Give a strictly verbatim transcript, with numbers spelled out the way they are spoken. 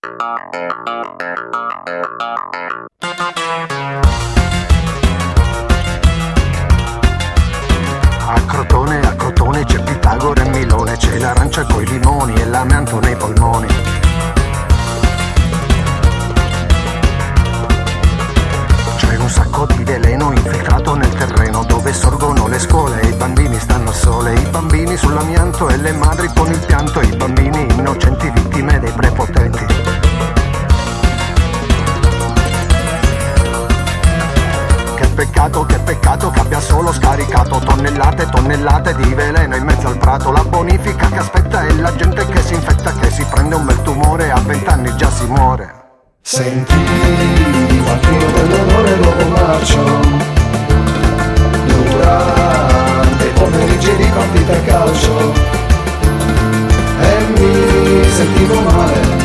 A Crotone, a Crotone c'è Pitagora e Milone, c'è l'arancia coi limoni e l'amianto nei polmoni. C'è un sacco di veleno infiltrato nel terreno dove sorgono le scuole e i bambini stanno sole. I bambini sull'amianto e le madri con il pianto, i bambini innocenti vittime dei prepotenti. Che peccato, che peccato che abbia solo scaricato tonnellate e tonnellate di veleno in mezzo al prato. La bonifica che aspetta e la gente che si infetta, che si prende un bel tumore, a vent'anni già si muore. Senti qualcuno quell'odore dopo marcio durante i pomeriggi di partita a calcio e mi sentivo male